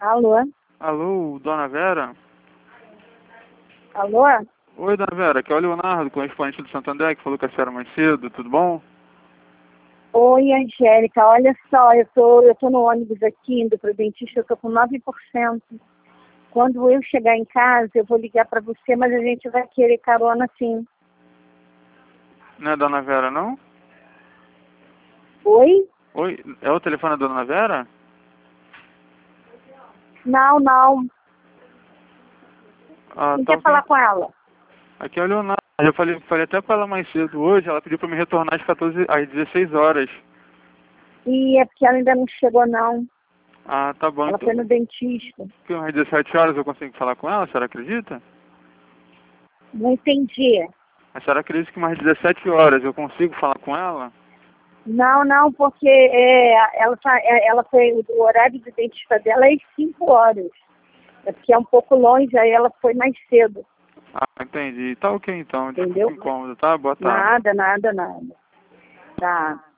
Alô? Alô, dona Vera? Alô? Oi, dona Vera, aqui é o Leonardo, correspondente do Santo André, que falou com a senhora mais cedo, tudo bom? Oi, Angélica, olha só, eu tô no ônibus aqui, indo pro dentista, eu tô com 9%. Quando eu chegar em casa, eu vou ligar para você, mas a gente vai querer carona sim. Não é dona Vera, não? Oi? Oi, é o telefone da dona Vera? Não, não. Ah, Quem tá quer ok. falar com ela? Aqui é o Leonardo. Eu falei até pra ela mais cedo hoje, ela pediu pra me retornar às 16 horas. E é porque ela ainda não chegou, não. Ah, tá bom, Ela então. foi no dentista. Que às 17 horas eu consigo falar com ela, a senhora acredita? Não entendi. A senhora acredita que mais 17 horas eu consigo falar com ela? Não, não, porque ela foi, o horário de dentista dela é às 5 horas. É porque é um pouco longe, aí ela foi mais cedo. Ah, entendi. Tá ok então, desculpa Entendeu? o incômodo, tá? Boa tarde. Nada, nada, nada. Tá.